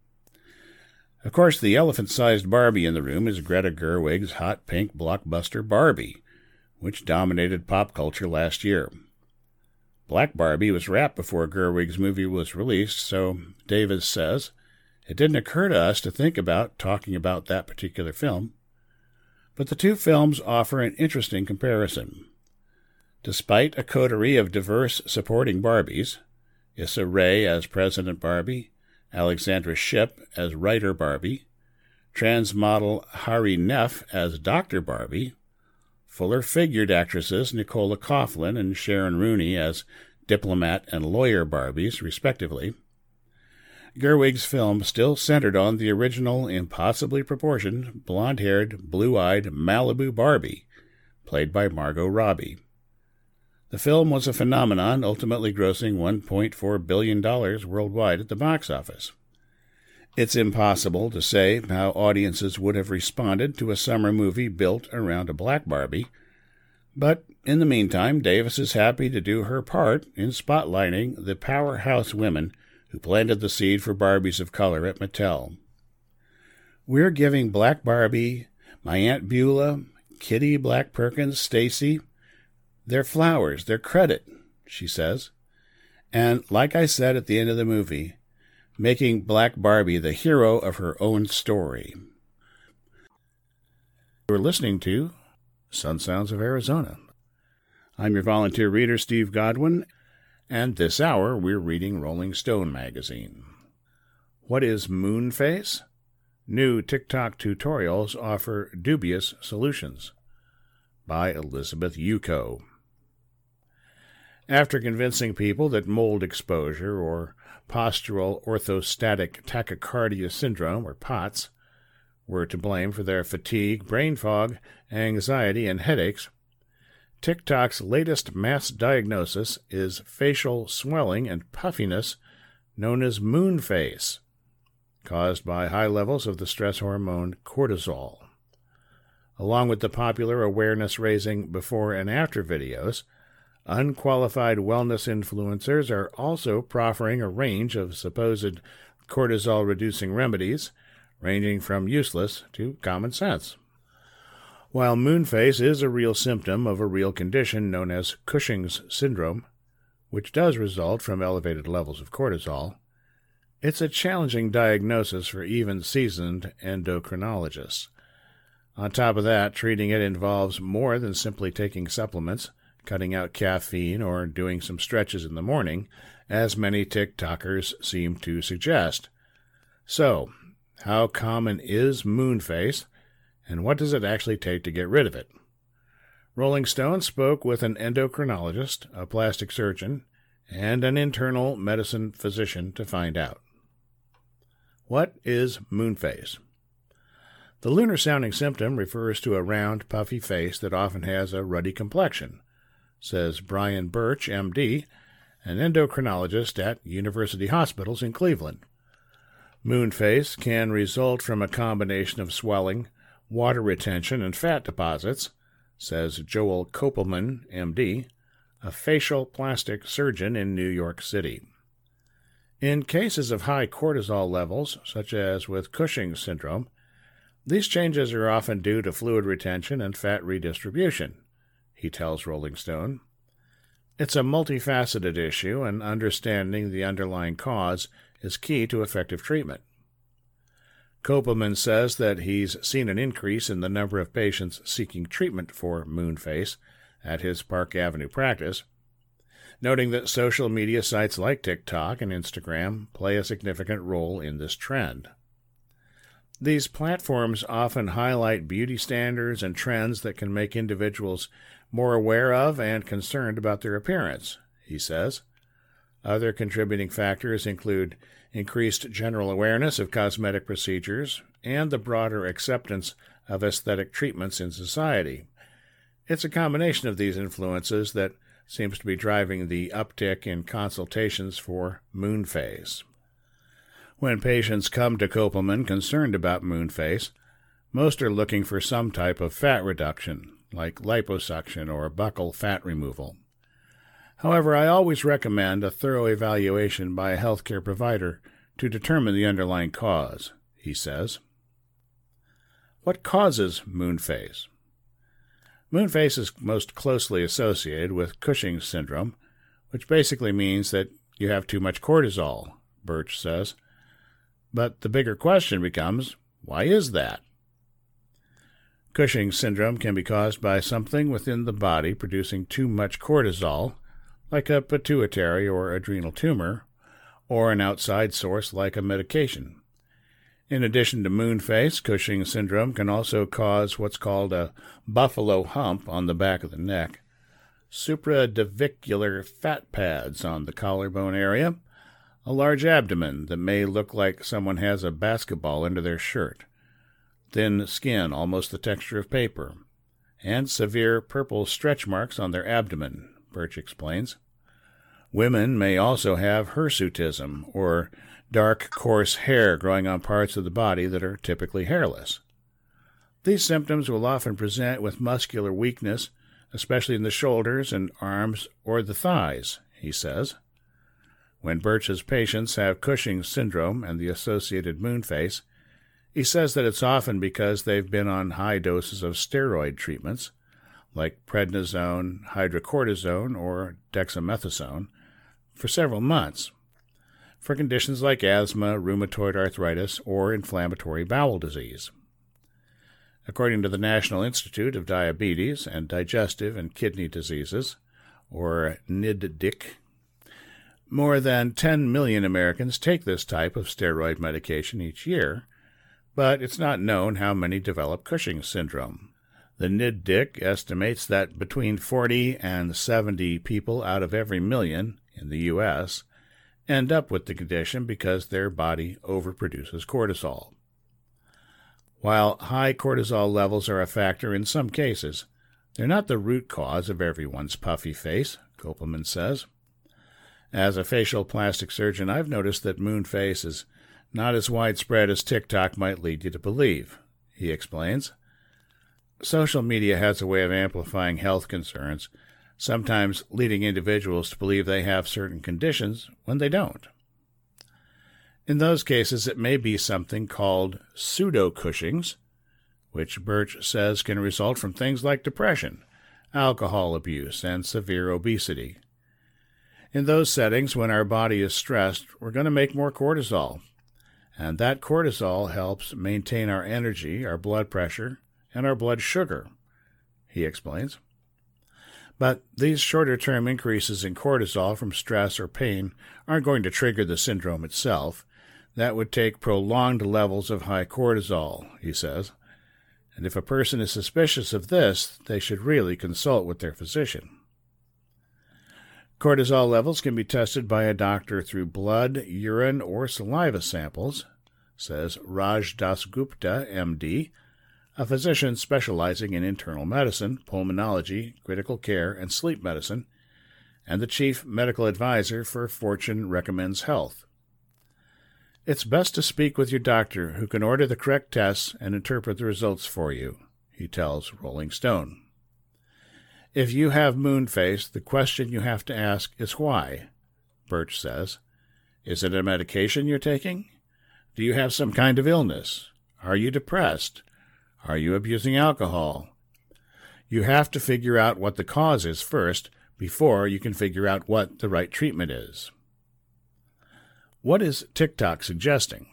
Of course, the elephant-sized Barbie in the room is Greta Gerwig's hot pink blockbuster Barbie, which dominated pop culture last year. Black Barbie was wrapped before Gerwig's movie was released, so Davis says, it didn't occur to us to think about talking about that particular film. But the two films offer an interesting comparison. Despite a coterie of diverse supporting Barbies, Issa Rae as President Barbie, Alexandra Shipp as Writer Barbie, trans model Hari Nef as Dr. Barbie, fuller-figured actresses Nicola Coughlan and Sharon Rooney as diplomat and lawyer Barbies, respectively, Gerwig's film still centered on the original, impossibly proportioned, blonde-haired, blue-eyed Malibu Barbie, played by Margot Robbie. The film was a phenomenon, ultimately grossing $1.4 billion worldwide at the box office. It's impossible to say how audiences would have responded to a summer movie built around a black Barbie, but in the meantime, Davis is happy to do her part in spotlighting the powerhouse women who planted the seed for Barbies of color at Mattel. We're giving Black Barbie, my Aunt Beulah, Kitty Black Perkins, Stacy, their flowers, their credit, she says. And like I said at the end of the movie, making Black Barbie the hero of her own story. You're listening to Sun Sounds of Arizona. I'm your volunteer reader, Steve Godwin, and this hour we're reading Rolling Stone magazine. What is Moonface? New TikTok tutorials offer dubious solutions, by Elizabeth Yuko. After convincing people that mold exposure or postural orthostatic tachycardia syndrome, or POTS, were to blame for their fatigue, brain fog, anxiety, and headaches, TikTok's latest mass diagnosis is facial swelling and puffiness known as moon face, caused by high levels of the stress hormone cortisol. Along with the popular awareness-raising before and after videos, unqualified wellness influencers are also proffering a range of supposed cortisol-reducing remedies, ranging from useless to common sense. While moonface is a real symptom of a real condition known as Cushing's syndrome, which does result from elevated levels of cortisol, it's a challenging diagnosis for even seasoned endocrinologists. On top of that, treating it involves more than simply taking supplements, cutting out caffeine, or doing some stretches in the morning, as many TikTokers seem to suggest. So, how common is moon face, and what does it actually take to get rid of it? Rolling Stone spoke with an endocrinologist, a plastic surgeon, and an internal medicine physician to find out. What is moon face? The lunar-sounding symptom refers to a round, puffy face that often has a ruddy complexion, says Brian Birch, M.D., an endocrinologist at University Hospitals in Cleveland. Moon face can result from a combination of swelling, water retention, and fat deposits, says Joel Kopelman, M.D., a facial plastic surgeon in New York City. In cases of high cortisol levels, such as with Cushing's syndrome, these changes are often due to fluid retention and fat redistribution, he tells Rolling Stone. It's a multifaceted issue, and understanding the underlying cause is key to effective treatment. Kopelman says that he's seen an increase in the number of patients seeking treatment for moon face at his Park Avenue practice, noting that social media sites like TikTok and Instagram play a significant role in this trend. These platforms often highlight beauty standards and trends that can make individuals more aware of and concerned about their appearance, he says. Other contributing factors include increased general awareness of cosmetic procedures and the broader acceptance of aesthetic treatments in society. It's a combination of these influences that seems to be driving the uptick in consultations for moon face. When patients come to Kopelman concerned about moon face, most are looking for some type of fat reduction, like liposuction or buccal fat removal. However, I always recommend a thorough evaluation by a healthcare provider to determine the underlying cause, he says. What causes moon face? Moon face is most closely associated with Cushing's syndrome, which basically means that you have too much cortisol, Birch says. But the bigger question becomes, why is that? Cushing's syndrome can be caused by something within the body producing too much cortisol, like a pituitary or adrenal tumor, or an outside source like a medication. In addition to moon face, Cushing's syndrome can also cause what's called a buffalo hump on the back of the neck, supradivicular fat pads on the collarbone area, a large abdomen that may look like someone has a basketball under their shirt, thin skin almost the texture of paper, and severe purple stretch marks on their abdomen, Birch explains. Women may also have hirsutism, or dark, coarse hair growing on parts of the body that are typically hairless. These symptoms will often present with muscular weakness, especially in the shoulders and arms or the thighs, he says. When Birch's patients have Cushing's syndrome and the associated moon face, he says that it's often because they've been on high doses of steroid treatments, like prednisone, hydrocortisone, or dexamethasone, for several months, for conditions like asthma, rheumatoid arthritis, or inflammatory bowel disease. According to the National Institute of Diabetes and Digestive and Kidney Diseases, or NIDDIC, more than 10 million Americans take this type of steroid medication each year, but it's not known how many develop Cushing's syndrome. The NIDDIC estimates that between 40 and 70 people out of every million in the U.S. end up with the condition because their body overproduces cortisol. While high cortisol levels are a factor in some cases, they're not the root cause of everyone's puffy face, Kopelman says. As a facial plastic surgeon, I've noticed that moon face is not as widespread as TikTok might lead you to believe, he explains. Social media has a way of amplifying health concerns, sometimes leading individuals to believe they have certain conditions when they don't. In those cases, it may be something called pseudo-Cushing's, which Birch says can result from things like depression, alcohol abuse, and severe obesity. In those settings, when our body is stressed, we're going to make more cortisol, and that cortisol helps maintain our energy, our blood pressure, and our blood sugar, he explains. But these shorter-term increases in cortisol from stress or pain aren't going to trigger the syndrome itself. That would take prolonged levels of high cortisol, he says. And if a person is suspicious of this, they should really consult with their physician. Cortisol levels can be tested by a doctor through blood, urine, or saliva samples, says Raj Dasgupta, MD, a physician specializing in internal medicine, pulmonology, critical care, and sleep medicine, and the chief medical advisor for Fortune Recommends Health. It's best to speak with your doctor, who can order the correct tests and interpret the results for you, he tells Rolling Stone. If you have moon face, the question you have to ask is why, Birch says. Is it a medication you're taking? Do you have some kind of illness? Are you depressed? Are you abusing alcohol? You have to figure out what the cause is first before you can figure out what the right treatment is. What is TikTok suggesting?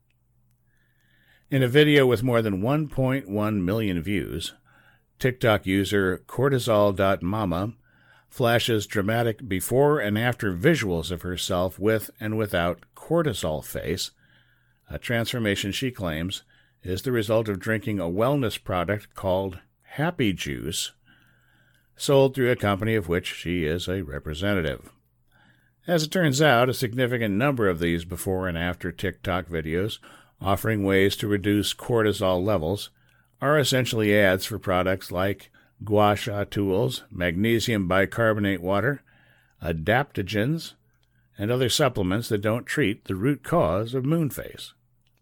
In a video with more than 1.1 million views, TikTok user cortisol.mama flashes dramatic before and after visuals of herself with and without cortisol face, a transformation she claims is the result of drinking a wellness product called Happy Juice, sold through a company of which she is a representative. As it turns out, a significant number of these before and after TikTok videos offering ways to reduce cortisol levels are essentially ads for products like gua sha tools, magnesium bicarbonate water, adaptogens, and other supplements that don't treat the root cause of moon face.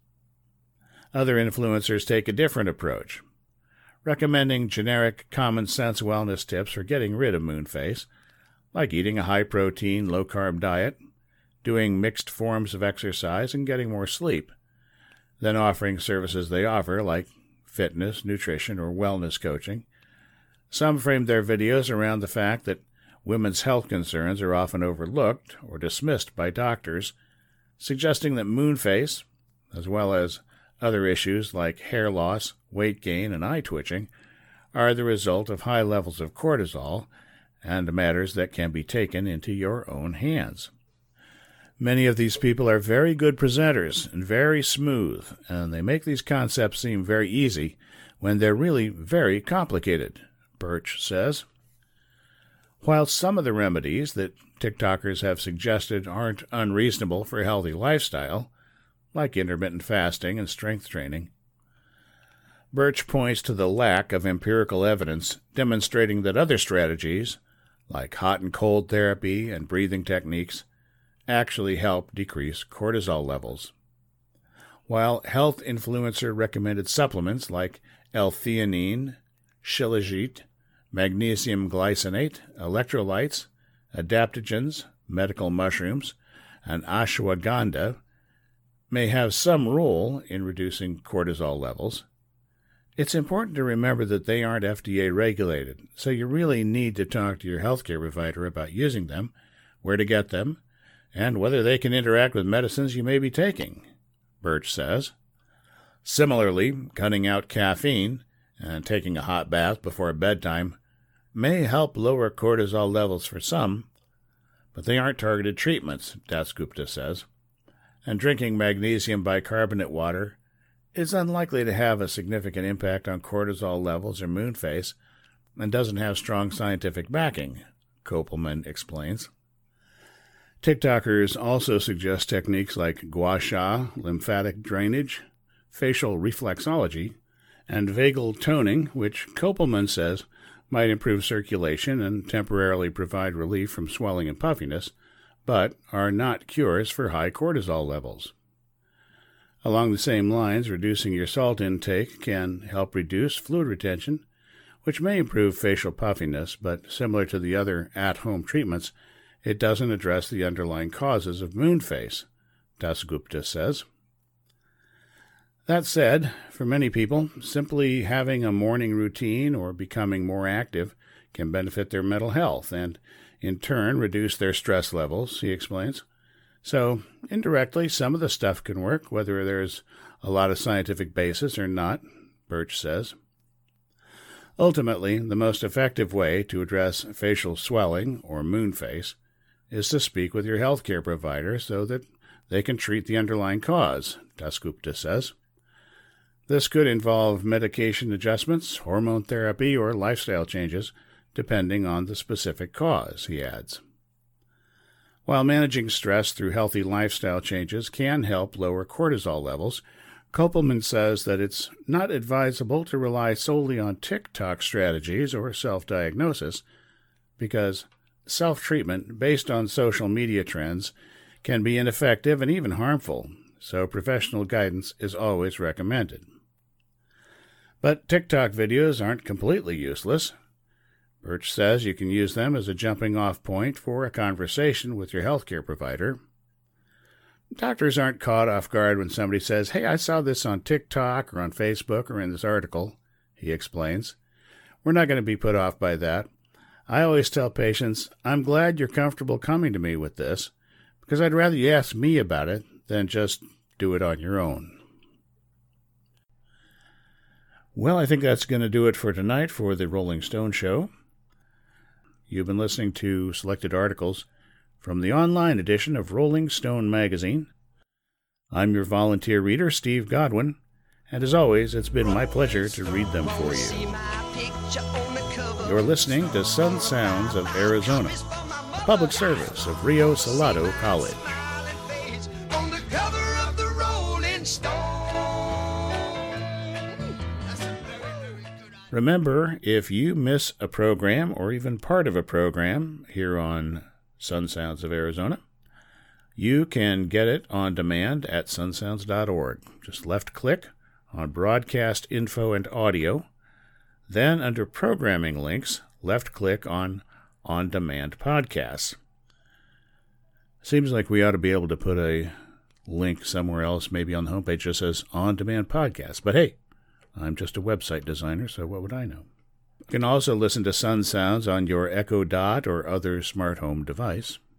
Other influencers take a different approach, recommending generic common-sense wellness tips for getting rid of moon face, like eating a high-protein, low-carb diet, doing mixed forms of exercise, and getting more sleep, then offering services they offer like fitness, nutrition, or wellness coaching. Some frame their videos around the fact that women's health concerns are often overlooked or dismissed by doctors, suggesting that moon face, as well as other issues like hair loss, weight gain, and eye twitching, are the result of high levels of cortisol and matters that can be taken into your own hands. Many of these people are very good presenters and very smooth, and they make these concepts seem very easy when they're really very complicated, Birch says. While some of the remedies that TikTokers have suggested aren't unreasonable for a healthy lifestyle, like intermittent fasting and strength training, Birch points to the lack of empirical evidence demonstrating that other strategies, like hot and cold therapy and breathing techniques, actually help decrease cortisol levels. While health influencer recommended supplements like L-theanine, Shilajit, magnesium glycinate, electrolytes, adaptogens, medical mushrooms, and ashwagandha may have some role in reducing cortisol levels, it's important to remember that they aren't FDA regulated, so you really need to talk to your healthcare provider about using them, where to get them, and whether they can interact with medicines you may be taking, Birch says. Similarly, cutting out caffeine and taking a hot bath before bedtime may help lower cortisol levels for some, but they aren't targeted treatments, Dasgupta says, and drinking magnesium bicarbonate water is unlikely to have a significant impact on cortisol levels or moon face and doesn't have strong scientific backing, Kopelman explains. TikTokers also suggest techniques like gua sha, lymphatic drainage, facial reflexology, and vagal toning, which Kopelman says might improve circulation and temporarily provide relief from swelling and puffiness, but are not cures for high cortisol levels. Along the same lines, reducing your salt intake can help reduce fluid retention, which may improve facial puffiness, but similar to the other at-home treatments, it doesn't address the underlying causes of moon face, Dasgupta says. That said, for many people, simply having a morning routine or becoming more active can benefit their mental health and, in turn, reduce their stress levels, he explains. So, indirectly, some of the stuff can work, whether there's a lot of scientific basis or not, Birch says. Ultimately, the most effective way to address facial swelling or moon face is to speak with your healthcare provider so that they can treat the underlying cause, Dasgupta says. This could involve medication adjustments, hormone therapy, or lifestyle changes, depending on the specific cause, he adds. While managing stress through healthy lifestyle changes can help lower cortisol levels, Kopelman says that it's not advisable to rely solely on TikTok strategies or self-diagnosis because self-treatment based on social media trends can be ineffective and even harmful, so professional guidance is always recommended. But TikTok videos aren't completely useless. Birch says you can use them as a jumping-off point for a conversation with your healthcare provider. Doctors aren't caught off guard when somebody says, "Hey, I saw this on TikTok or on Facebook or in this article," he explains. We're not going to be put off by that. I always tell patients, I'm glad you're comfortable coming to me with this, because I'd rather you ask me about it than just do it on your own. Well, I think that's going to do it for tonight for the Rolling Stone Show. You've been listening to selected articles from the online edition of Rolling Stone magazine. I'm your volunteer reader, Steve Godwin, and as always, it's been my pleasure to read them for you. You're listening to Sun Sounds of Arizona, a public service of Rio Salado College. Remember, if you miss a program or even part of a program here on Sun Sounds of Arizona, you can get it on demand at sunsounds.org. Just left-click on Broadcast Info and Audio. Then, under Programming Links, left-click on On-Demand Podcasts. Seems like we ought to be able to put a link somewhere else, maybe on the homepage that says On-Demand Podcasts. But hey, I'm just a website designer, so what would I know? You can also listen to Sun Sounds on your Echo Dot or other smart home device.